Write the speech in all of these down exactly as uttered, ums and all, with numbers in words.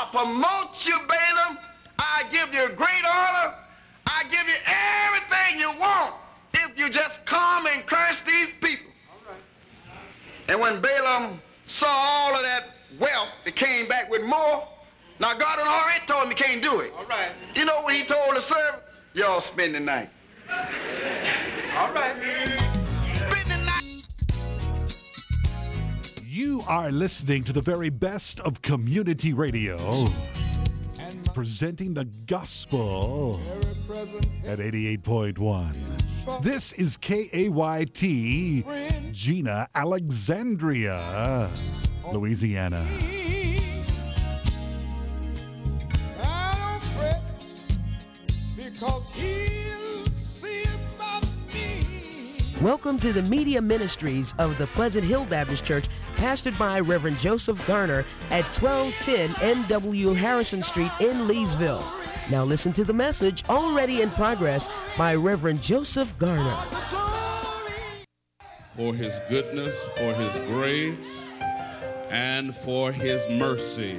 I'll promote you, Balaam. I'll give you great honor. I'll give you everything you want if you just come and curse these people. All right. And when Balaam saw all of that wealth, he came back with more. Now, God had already told him he can't do it. All right. You know what he told the servant? Y'all spend the night. All right. Spend the night. You are listening to the very best of community radio, presenting the gospel at eighty-eight point one. This is K A Y T, Gina, Alexandria, Louisiana. I don't fret, because he'll see about me. Welcome to the media ministries of the Pleasant Hill Baptist Church, pastored by Reverend Joseph Garner at twelve ten N W Harrison Street in Leesville. Now listen to the message already in progress by Reverend Joseph Garner. For his goodness, for his grace, and for his mercy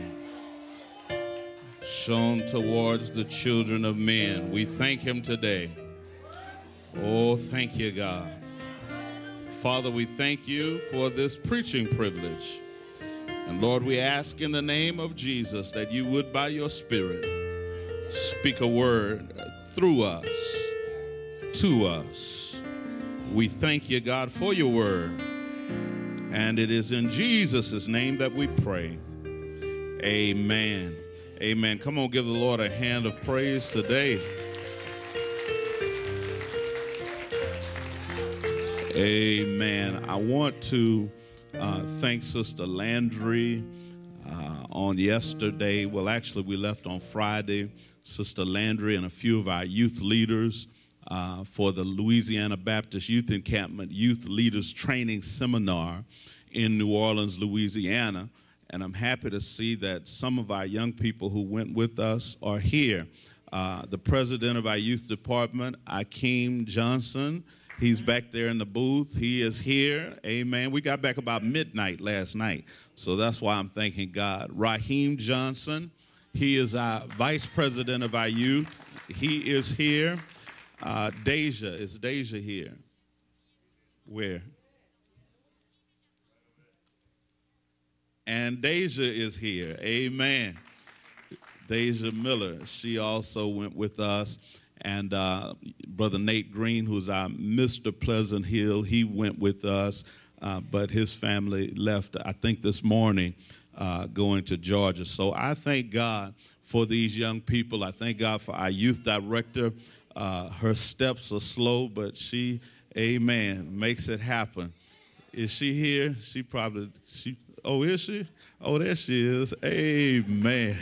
shown towards the children of men. We thank him today. Oh, thank you, God. Father, we thank you for this preaching privilege. And Lord, we ask in the name of Jesus that you would, by your Spirit, speak a word through us, to us. We thank you, God, for your word. And it is in Jesus' name that we pray. Amen. Amen. Come on, give the Lord a hand of praise today. Amen. I want to uh, thank Sister Landry uh, on yesterday. Well, actually, we left on Friday. Sister Landry and a few of our youth leaders uh, for the Louisiana Baptist Youth Encampment Youth Leaders Training Seminar in New Orleans, Louisiana. And I'm happy to see that some of our young people who went with us are here. Uh, the president of our youth department, Akeem Johnson, he's back there in the booth. He is here. Amen. We got back about midnight last night, so that's why I'm thanking God. Raheem Johnson, he is our vice president of our youth. He is here. Uh, Deja, is Deja here? Where? And Deja is here. Amen. Deja Miller, she also went with us. And uh, Brother Nate Green, who's our Mister Pleasant Hill, he went with us, uh, but his family left, I think, this morning uh, going to Georgia. So I thank God for these young people. I thank God for our youth director. Uh, her steps are slow, but she, amen, makes it happen. Is she here? She probably, she. Oh, is she? Oh, there she is. Amen.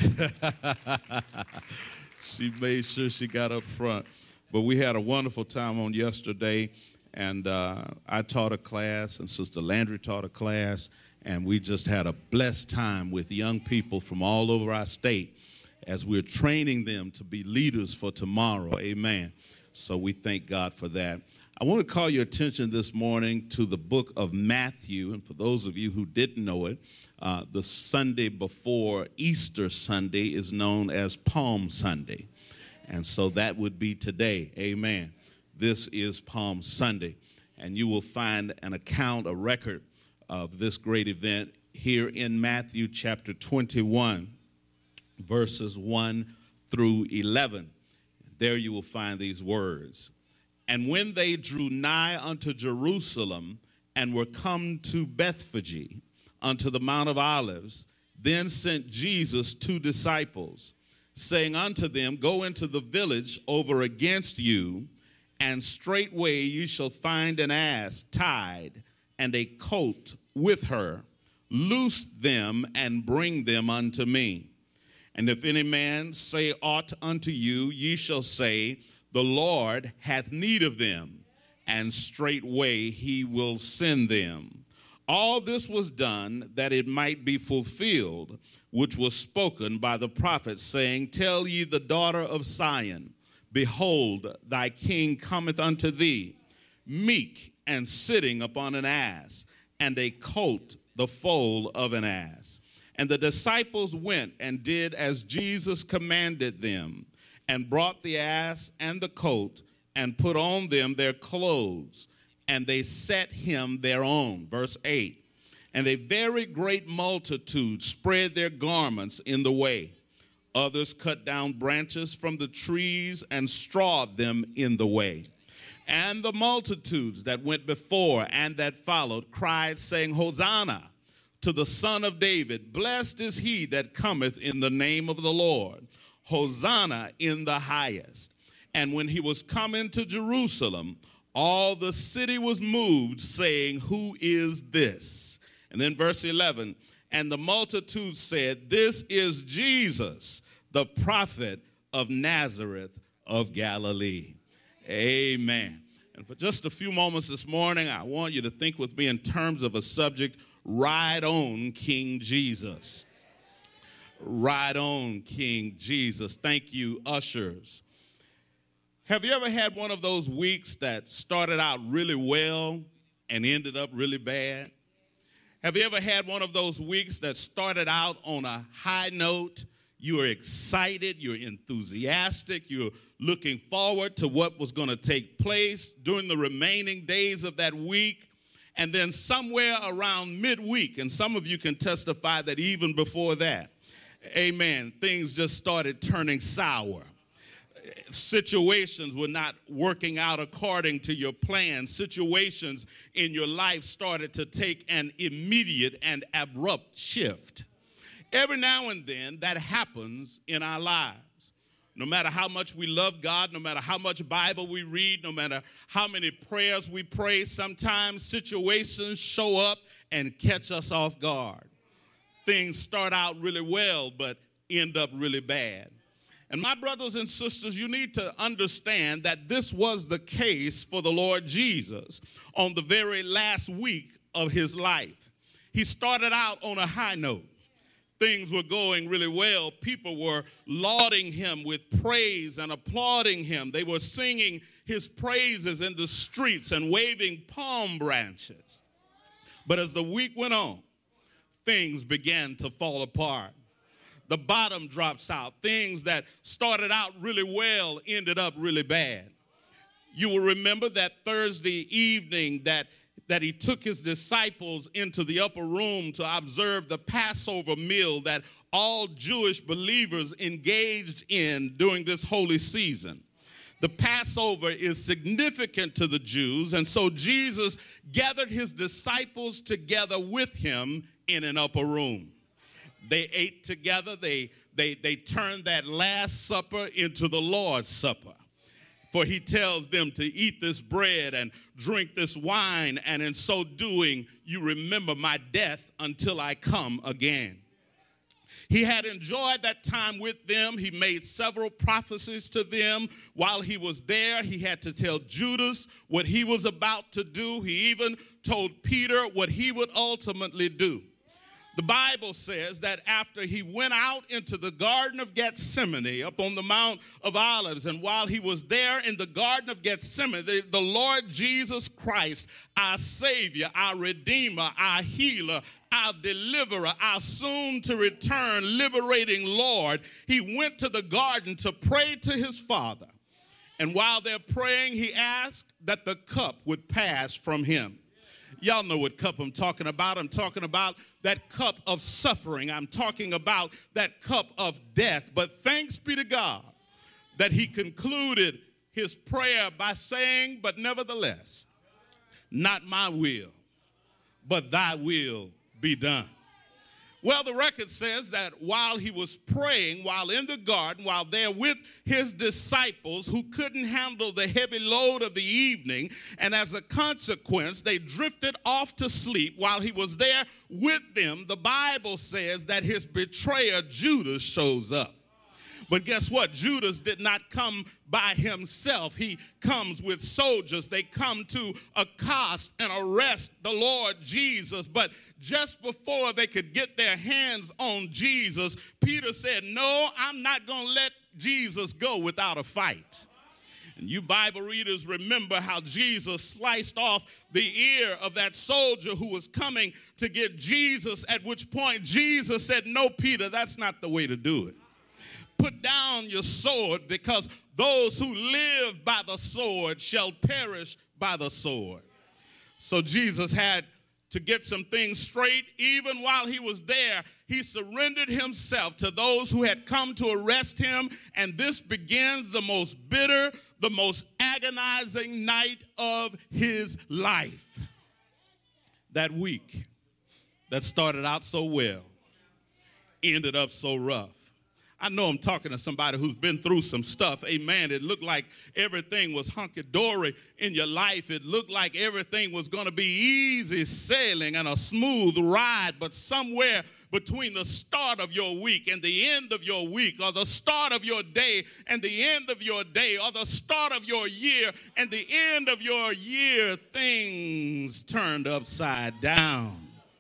She made sure she got up front. But we had a wonderful time on yesterday, and uh, I taught a class, and Sister Landry taught a class, and we just had a blessed time with young people from all over our state as we're training them to be leaders for tomorrow. Amen. So we thank God for that. I want to call your attention this morning to the book of Matthew. And for those of you who didn't know it, uh, the Sunday before Easter Sunday is known as Palm Sunday. And so that would be today. Amen. This is Palm Sunday. And you will find an account, a record of this great event here in Matthew chapter twenty-one, verses one through eleven. There you will find these words. And when they drew nigh unto Jerusalem and were come to Bethphage, unto the Mount of Olives, then sent Jesus two disciples, saying unto them, Go into the village over against you, and straightway you shall find an ass tied, and a colt with her. Loose them and bring them unto me. And if any man say aught unto you, ye shall say, The Lord hath need of them, and straightway he will send them. All this was done that it might be fulfilled, which was spoken by the prophet, saying, Tell ye the daughter of Zion, Behold, thy king cometh unto thee, meek and sitting upon an ass, and a colt the foal of an ass. And the disciples went and did as Jesus commanded them, and brought the ass and the colt, and put on them their clothes, and they set him thereon. Verse eight. And a very great multitude spread their garments in the way. Others cut down branches from the trees and strawed them in the way. And the multitudes that went before and that followed cried, saying, Hosanna to the Son of David. Blessed is he that cometh in the name of the Lord. Hosanna in the highest. And when he was come into Jerusalem, all the city was moved, saying, Who is this? And then verse eleven, and the multitude said, This is Jesus, the prophet of Nazareth of Galilee. Amen. And for just a few moments this morning, I want you to think with me in terms of a subject, Ride on, King Jesus. Ride on, King Jesus. Thank you, ushers. Have you ever had one of those weeks that started out really well and ended up really bad? Have you ever had one of those weeks that started out on a high note? You were excited, you're enthusiastic, you're looking forward to what was going to take place during the remaining days of that week. And then somewhere around midweek, and some of you can testify that even before that, amen, things just started turning sour. Situations were not working out according to your plan. Situations in your life started to take an immediate and abrupt shift. Every now and then that happens in our lives. No matter how much we love God, no matter how much Bible we read, no matter how many prayers we pray, sometimes situations show up and catch us off guard. Things start out really well, but end up really bad. And my brothers and sisters, you need to understand that this was the case for the Lord Jesus on the very last week of his life. He started out on a high note. Things were going really well. People were lauding him with praise and applauding him. They were singing his praises in the streets and waving palm branches. But as the week went on, things began to fall apart. The bottom drops out. Things that started out really well ended up really bad. You will remember that Thursday evening that, that he took his disciples into the upper room to observe the Passover meal that all Jewish believers engaged in during this holy season. The Passover is significant to the Jews, and so Jesus gathered his disciples together with him in an upper room. They ate together. They, they, they turned that Last Supper into the Lord's Supper. For he tells them to eat this bread and drink this wine, and in so doing, you remember my death until I come again. He had enjoyed that time with them. He made several prophecies to them. While he was there, he had to tell Judas what he was about to do. He even told Peter what he would ultimately do. The Bible says that after he went out into the Garden of Gethsemane up on the Mount of Olives, and while he was there in the Garden of Gethsemane, the, the Lord Jesus Christ, our Savior, our Redeemer, our Healer, our Deliverer, our soon-to-return liberating Lord, he went to the garden to pray to his Father. And while they're praying, he asked that the cup would pass from him. Y'all know what cup I'm talking about. I'm talking about that cup of suffering. I'm talking about that cup of death. But thanks be to God that he concluded his prayer by saying, but nevertheless, not my will, but thy will be done. Well, the record says that while he was praying, while in the garden, while there with his disciples who couldn't handle the heavy load of the evening, and as a consequence, they drifted off to sleep while he was there with them, the Bible says that his betrayer Judas shows up. But guess what? Judas did not come by himself. He comes with soldiers. They come to accost and arrest the Lord Jesus. But just before they could get their hands on Jesus, Peter said, no, I'm not going to let Jesus go without a fight. And you Bible readers remember how Jesus sliced off the ear of that soldier who was coming to get Jesus, at which point Jesus said, no, Peter, that's not the way to do it. Put down your sword, because those who live by the sword shall perish by the sword. So Jesus had to get some things straight. Even while he was there, he surrendered himself to those who had come to arrest him. And this begins the most bitter, the most agonizing night of his life. That week that started out so well ended up so rough. I know I'm talking to somebody who's been through some stuff. Amen. It looked like everything was hunky-dory in your life. It looked like everything was going to be easy sailing and a smooth ride. But somewhere between the start of your week and the end of your week, or the start of your day and the end of your day, or the start of your year and the end of your year, things turned upside down.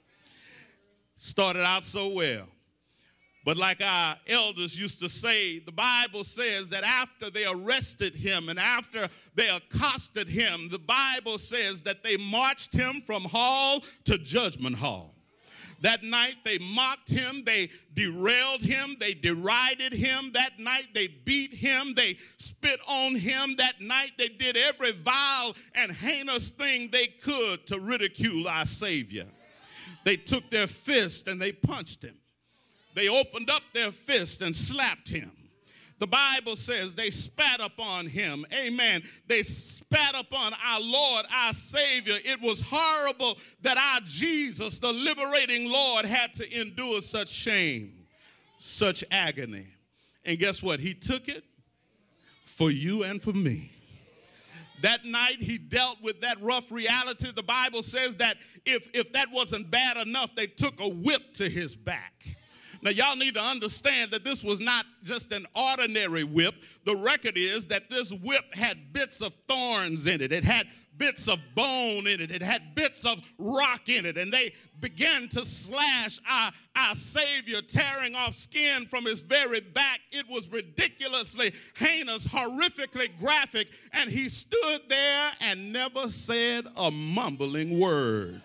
Started out so well. But like our elders used to say, the Bible says that after they arrested him and after they accosted him, the Bible says that they marched him from hall to judgment hall. That night they mocked him, they derailed him, they derided him. That night they beat him, they spit on him. That night they did every vile and heinous thing they could to ridicule our Savior. They took their fist and they punched him. They opened up their fist and slapped him. The Bible says they spat upon him. Amen. They spat upon our Lord, our Savior. It was horrible that our Jesus, the liberating Lord, had to endure such shame, such agony. And guess what? He took it for you and for me. That night he dealt with that rough reality. The Bible says that if, if that wasn't bad enough, they took a whip to his back. Now, y'all need to understand that this was not just an ordinary whip. The record is that this whip had bits of thorns in it. It had bits of bone in it. It had bits of rock in it. And they began to slash our, our Savior, tearing off skin from his very back. It was ridiculously heinous, horrifically graphic. And he stood there and never said a mumbling word.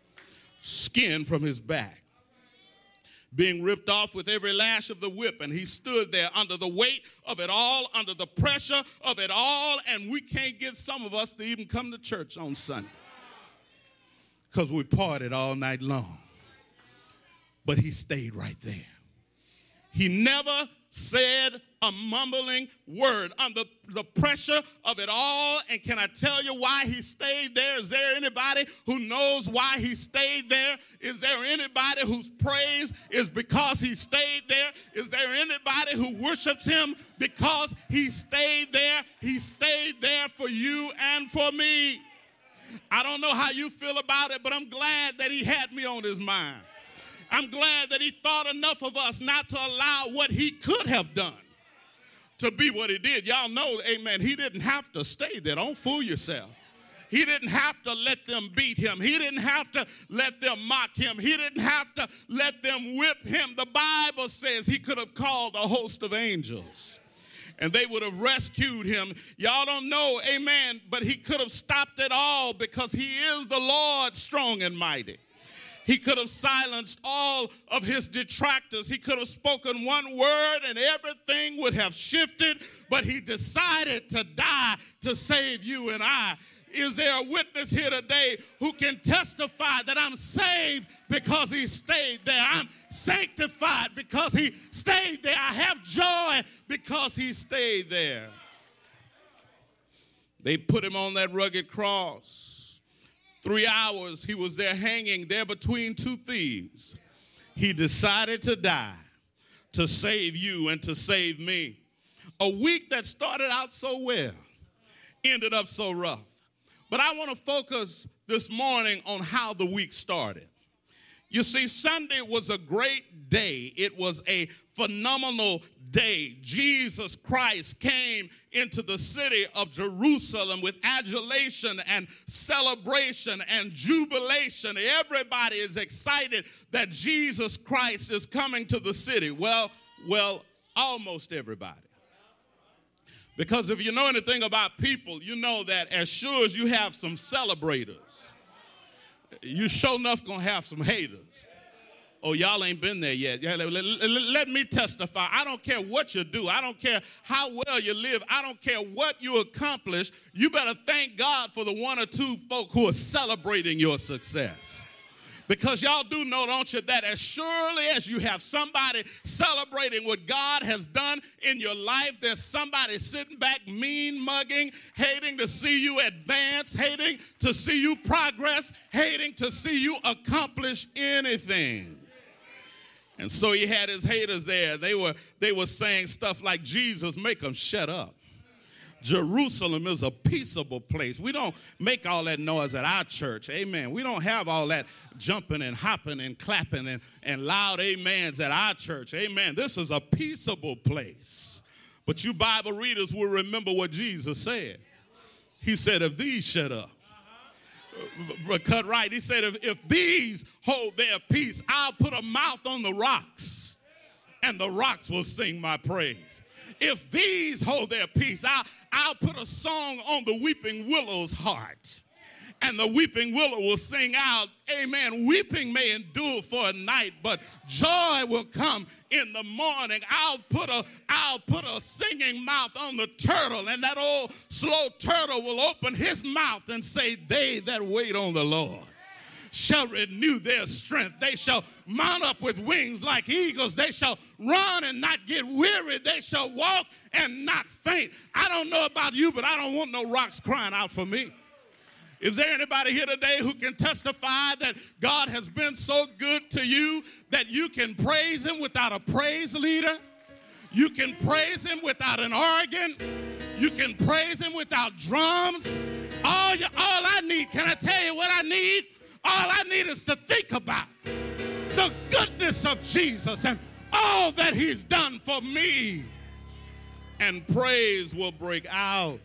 Skin from his back, being ripped off with every lash of the whip, and he stood there under the weight of it all, under the pressure of it all, and we can't get some of us to even come to church on Sunday because we partied all night long. But he stayed right there. He never said a mumbling word under the pressure of it all. And can I tell you why he stayed there? Is there anybody who knows why he stayed there? Is there anybody whose praise is because he stayed there? Is there anybody who worships him because he stayed there? He stayed there for you and for me. I don't know how you feel about it, but I'm glad that he had me on his mind. I'm glad that he thought enough of us not to allow what he could have done to be what he did. Y'all know, amen, he didn't have to stay there. Don't fool yourself. He didn't have to let them beat him. He didn't have to let them mock him. He didn't have to let them whip him. The Bible says he could have called a host of angels, and they would have rescued him. Y'all don't know, amen, but he could have stopped it all because he is the Lord strong and mighty. He could have silenced all of his detractors. He could have spoken one word and everything would have shifted, but he decided to die to save you and I. Is there a witness here today who can testify that I'm saved because he stayed there? I'm sanctified because he stayed there. I have joy because he stayed there. They put him on that rugged cross. Three hours he was there hanging there between two thieves. He decided to die to save you and to save me. A week that started out so well ended up so rough. But I want to focus this morning on how the week started. You see, Sunday was a great day. It was a phenomenal day. Jesus Christ came into the city of Jerusalem with adulation and celebration and jubilation. Everybody is excited that Jesus Christ is coming to the city. Well, well, almost everybody. Because if you know anything about people, you know that as sure as you have some celebrators, you sure enough gonna have some haters. Oh, y'all ain't been there yet. Yeah, let, let, let me testify. I don't care what you do. I don't care how well you live. I don't care what you accomplish. You better thank God for the one or two folk who are celebrating your success. Because y'all do know, don't you, that as surely as you have somebody celebrating what God has done in your life, there's somebody sitting back mean mugging, hating to see you advance, hating to see you progress, hating to see you accomplish anything. And so he had his haters there. They were, they were saying stuff like, Jesus, make them shut up. Jerusalem is a peaceable place. We don't make all that noise at our church. Amen. We don't have all that jumping and hopping and clapping and, and loud amens at our church. Amen. This is a peaceable place. But you Bible readers will remember what Jesus said. He said, if these shut up. Cut right. He said, if, if these hold their peace, I'll put a mouth on the rocks, and the rocks will sing my praise. If these hold their peace, I'll, I'll put a song on the weeping willow's heart, and the weeping willow will sing out, amen, weeping may endure for a night, but joy will come in the morning. I'll put a, I'll put a singing mouth on the turtle, and that old slow turtle will open his mouth and say, they that wait on the Lord shall renew their strength. They shall mount up with wings like eagles. They shall run and not get weary. They shall walk and not faint. I don't know about you, but I don't want no rocks crying out for me. Is there anybody here today who can testify that God has been so good to you that you can praise him without a praise leader? You can praise him without an organ. You can praise him without drums. All, you, all I need, can I tell you what I need? All I need is to think about the goodness of Jesus and all that he's done for me, and praise will break out.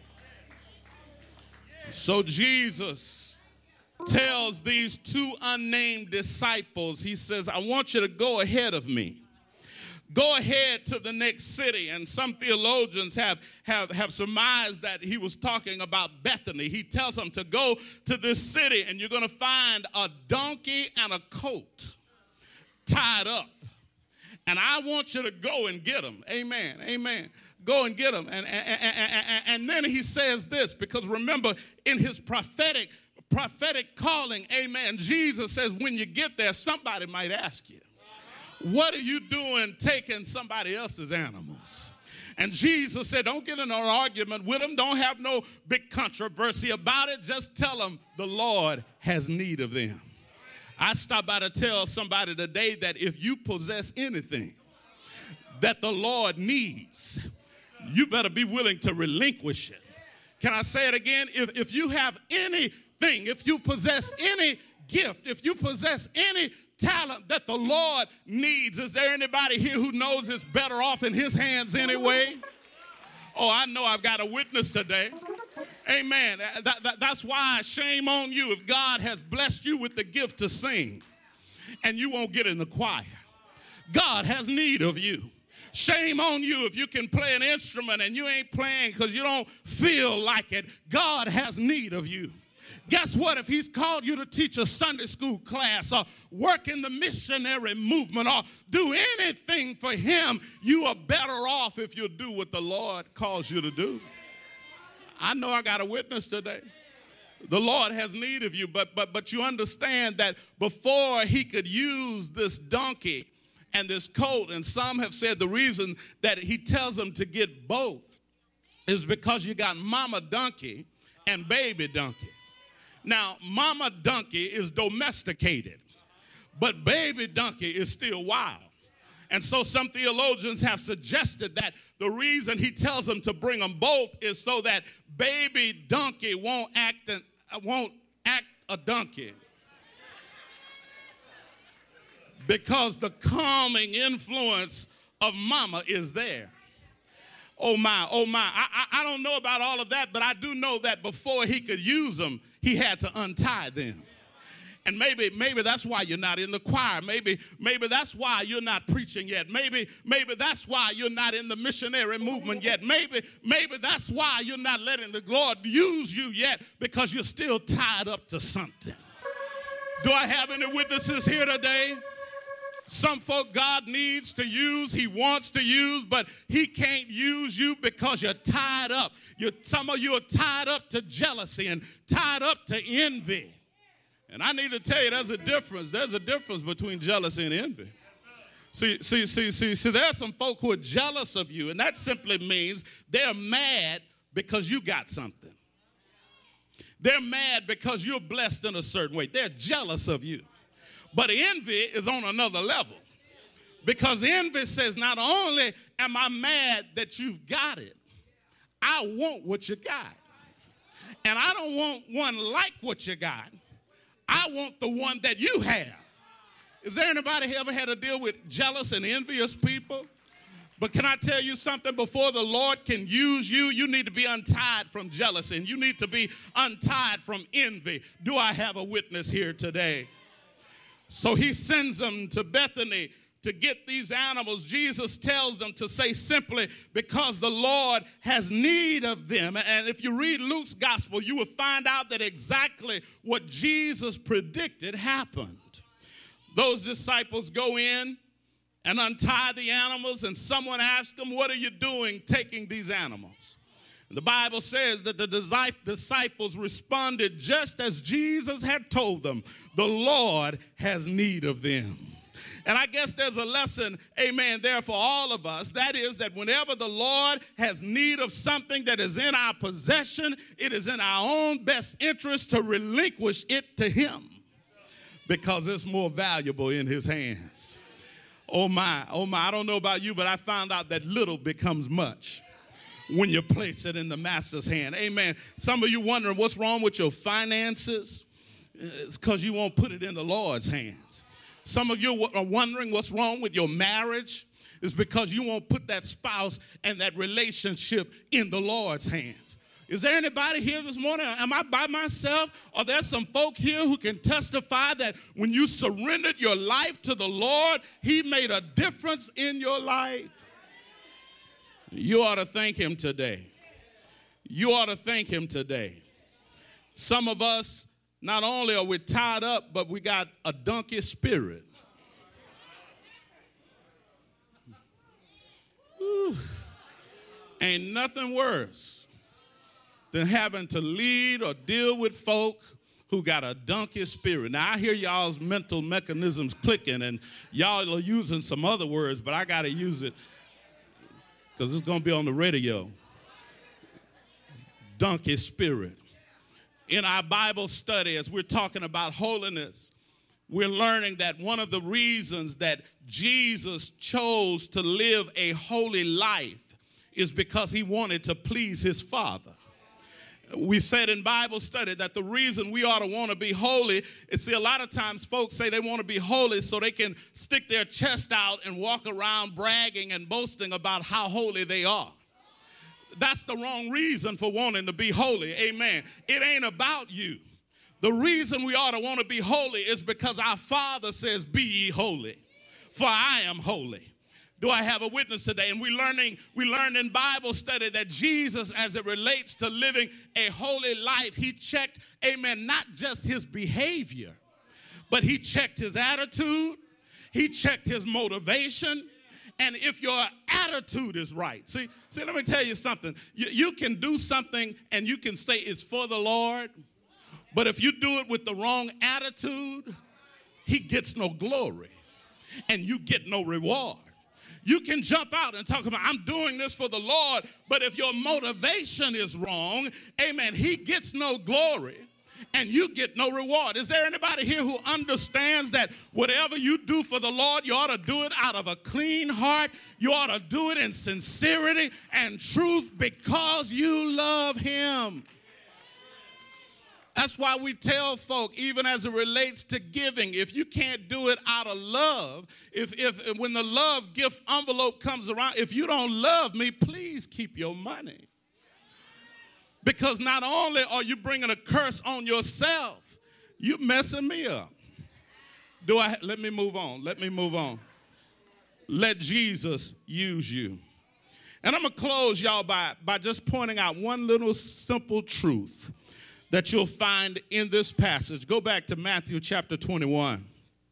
So Jesus tells these two unnamed disciples, he says, I want you to go ahead of me. Go ahead to the next city. And some theologians have, have, have surmised that he was talking about Bethany. He tells them to go to this city, and you're going to find a donkey and a colt tied up. And I want you to go and get them. Amen. Amen. Go and get them. And, and, and, and, and then he says this, because remember, in his prophetic, prophetic calling, amen, Jesus says when you get there, somebody might ask you, what are you doing taking somebody else's animals? And Jesus said, don't get in an argument with them. Don't have no big controversy about it. Just tell them the Lord has need of them. I stopped by to tell somebody today that if you possess anything that the Lord needs, you better be willing to relinquish it. Can I say it again? If, if you have anything, if you possess any gift, if you possess any talent that the Lord needs, is there anybody here who knows it's better off in his hands anyway? Oh, I know I've got a witness today. Amen. That, that, that's why shame on you if God has blessed you with the gift to sing and you won't get in the choir. God has need of you. Shame on you if you can play an instrument and you ain't playing because you don't feel like it. God has need of you. Guess what? If he's called you to teach a Sunday school class or work in the missionary movement or do anything for him, you are better off if you do what the Lord calls you to do. I know I got a witness today. The Lord has need of you, but, but, but you understand that before he could use this donkey and this colt, and some have said the reason that he tells them to get both is because you got mama donkey and baby donkey. Now, mama donkey is domesticated, but baby donkey is still wild. And so some theologians have suggested that the reason he tells them to bring them both is so that baby donkey won't act, an, won't act a donkey. Because the calming influence of mama is there. Oh my, oh my. I, I, I don't know about all of that, but I do know that before he could use them, he had to untie them. And maybe, maybe that's why you're not in the choir. Maybe, maybe that's why you're not preaching yet. Maybe, maybe that's why you're not in the missionary movement yet. Maybe, maybe that's why you're not letting the Lord use you yet, because you're still tied up to something. Do I have any witnesses here today? Some folk God needs to use, he wants to use, but he can't use you because you're tied up. You're, some of you are tied up to jealousy and tied up to envy. And I need to tell you, there's a difference. There's a difference between jealousy and envy. See, see, see, see, see, there are some folk who are jealous of you, and that simply means they're mad because you got something. They're mad because you're blessed in a certain way. They're jealous of you. But envy is on another level, because envy says, not only am I mad that you've got it, I want what you got. And I don't want one like what you got. I want the one that you have. Is there anybody ever had to deal with jealous and envious people? But can I tell you something? Before the Lord can use you, you need to be untied from jealousy, and you need to be untied from envy. Do I have a witness here today? So he sends them to Bethany to get these animals. Jesus tells them to say simply, because the Lord has need of them. And if you read Luke's gospel, you will find out that exactly what Jesus predicted happened. Those disciples go in and untie the animals, and someone asks them, what are you doing taking these animals? The Bible says that the disciples responded just as Jesus had told them. The Lord has need of them. And I guess there's a lesson, amen, there for all of us. That is that whenever the Lord has need of something that is in our possession, it is in our own best interest to relinquish it to him, because it's more valuable in his hands. Oh my, oh my, I don't know about you, but I found out that little becomes much when you place it in the master's hand. Amen. Some of you wondering what's wrong with your finances. It's because you won't put it in the Lord's hands. Some of you are wondering what's wrong with your marriage. It's because you won't put that spouse and that relationship in the Lord's hands. Is there anybody here this morning? Am I by myself? Are there some folk here who can testify that when you surrendered your life to the Lord, he made a difference in your life? You ought to thank him today. You ought to thank him today. Some of us, not only are we tied up, but we got a donkey spirit. Whew. Ain't nothing worse than having to lead or deal with folk who got a donkey spirit. Now, I hear y'all's mental mechanisms clicking, and y'all are using some other words, but I got to use it because it's going to be on the radio. Donkey spirit. In our Bible study, as we're talking about holiness, we're learning that one of the reasons that Jesus chose to live a holy life is because he wanted to please his Father. We said in Bible study that the reason we ought to want to be holy is, see, a lot of times folks say they want to be holy so they can stick their chest out and walk around bragging and boasting about how holy they are. That's the wrong reason for wanting to be holy. Amen. It ain't about you. The reason we ought to want to be holy is because our Father says, be ye holy, for I am holy. Do I have a witness today? And we learning, we learned in Bible study that Jesus, as it relates to living a holy life, he checked, amen, not just his behavior, but he checked his attitude, he checked his motivation, and if your attitude is right. See, see, let me tell you something. You, you can do something and you can say it's for the Lord, but if you do it with the wrong attitude, he gets no glory and you get no reward. You can jump out and talk about, I'm doing this for the Lord, but if your motivation is wrong, amen, he gets no glory and you get no reward. Is there anybody here who understands that whatever you do for the Lord, you ought to do it out of a clean heart? You ought to do it in sincerity and truth because you love him. That's why we tell folk, even as it relates to giving, if you can't do it out of love, if, if when the love gift envelope comes around, if you don't love me, please keep your money. Because not only are you bringing a curse on yourself, You messing me up. Do I? Let me move on. Let me move on. Let Jesus use you. And I'm going to close, y'all, by, by just pointing out one little simple truth that you'll find in this passage. Go back to Matthew chapter twenty-one.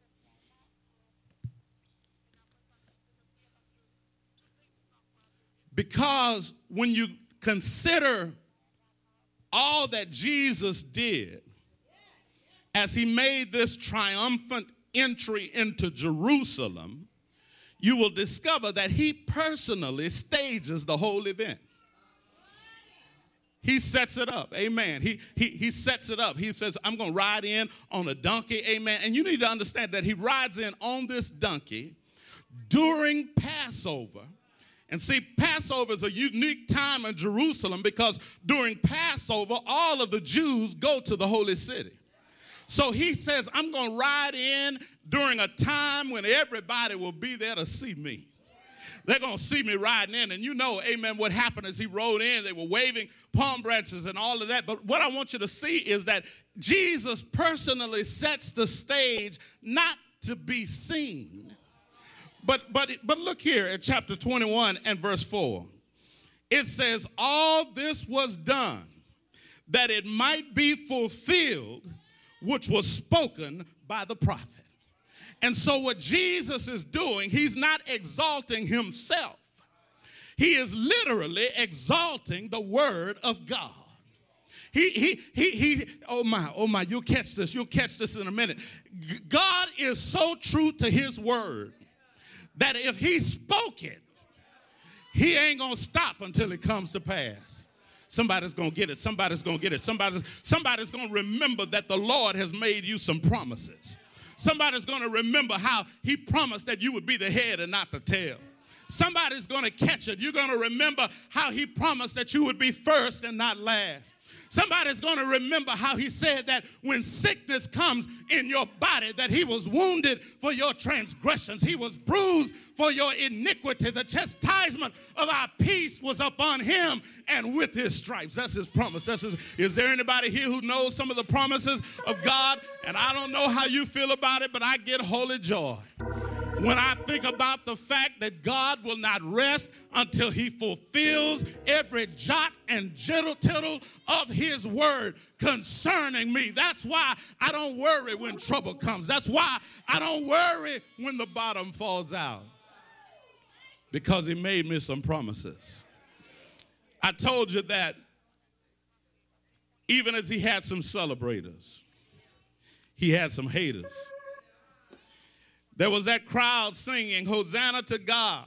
Because when you consider all that Jesus did as he made this triumphant entry into Jerusalem, you will discover that he personally stages the whole event. He sets it up, amen. He, he, he sets it up. He says, I'm going to ride in on a donkey, amen. And you need to understand that he rides in on this donkey during Passover. And see, Passover is a unique time in Jerusalem because during Passover, all of the Jews go to the holy city. So he says, I'm going to ride in during a time when everybody will be there to see me. They're going to see me riding in. And you know, amen, what happened as he rode in, they were waving palm branches and all of that. But what I want you to see is that Jesus personally sets the stage not to be seen. But, but, but look here at chapter twenty-one and verse four. It says, all this was done that it might be fulfilled which was spoken by the prophet. And so what Jesus is doing, he's not exalting himself. He is literally exalting the word of God. He, he, he, he, oh my, oh my, you'll catch this, you'll catch this in a minute. God is so true to his word that if he spoke it, he ain't gonna stop until it comes to pass. Somebody's going to get it. Somebody's going to get it. Somebody's, somebody's going to remember that the Lord has made you some promises. Somebody's going to remember how he promised that you would be the head and not the tail. Somebody's going to catch it. You're going to remember how he promised that you would be first and not last. Somebody's going to remember how he said that when sickness comes in your body, that he was wounded for your transgressions. He was bruised for your iniquity. The chastisement of our peace was upon him, and with his stripes. That's his promise. That's his, is there anybody here who knows some of the promises of God? And I don't know how you feel about it, but I get holy joy when I think about the fact that God will not rest until he fulfills every jot and jittle tittle of his word concerning me. That's why I don't worry when trouble comes. That's why I don't worry when the bottom falls out, because he made me some promises. I told you that even as he had some celebrators, he had some haters. There was that crowd singing, Hosanna to God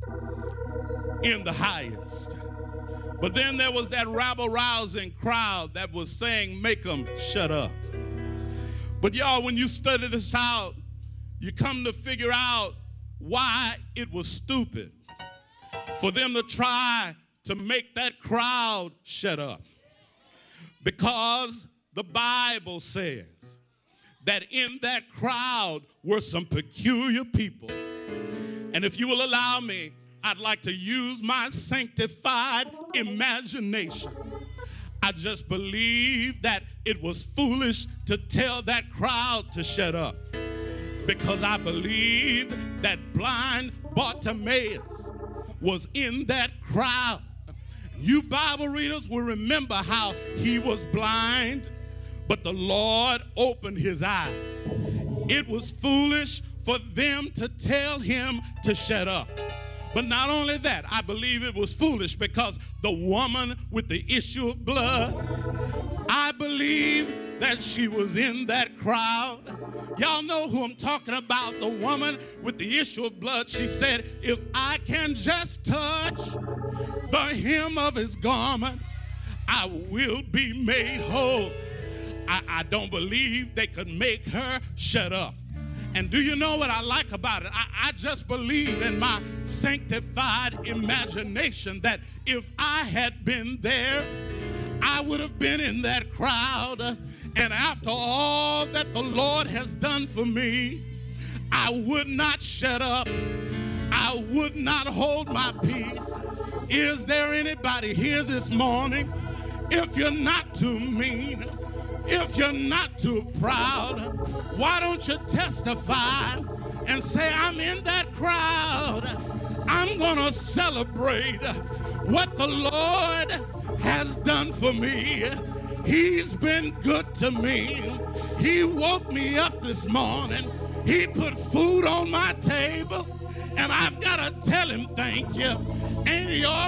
in the highest. But then there was that rabble-rousing crowd that was saying, make them shut up. But y'all, when you study this out, you come to figure out why it was stupid for them to try to make that crowd shut up. Because the Bible says that in that crowd were some peculiar people. And if you will allow me, I'd like to use my sanctified imagination. I just believe that it was foolish to tell that crowd to shut up, because I believe that blind Bartimaeus was in that crowd. You Bible readers will remember how he was blind, but the Lord opened his eyes. It was foolish for them to tell him to shut up. But not only that, I believe it was foolish because the woman with the issue of blood, I believe that she was in that crowd. Y'all know who I'm talking about, the woman with the issue of blood. She said, if I can just touch the hem of his garment, I will be made whole. I, I don't believe they could make her shut up. And do you know what I like about it? I, I just believe in my sanctified imagination that if I had been there, I would have been in that crowd. And after all that the Lord has done for me, I would not shut up. I would not hold my peace. Is there anybody here this morning? If you're not too mean, If you're not too proud, why don't you testify and say, I'm in that crowd. I'm gonna celebrate what the Lord has done for me. He's been good to me. He woke me up this morning. He put food on my table, and I've got to tell him thank you. Ain't he all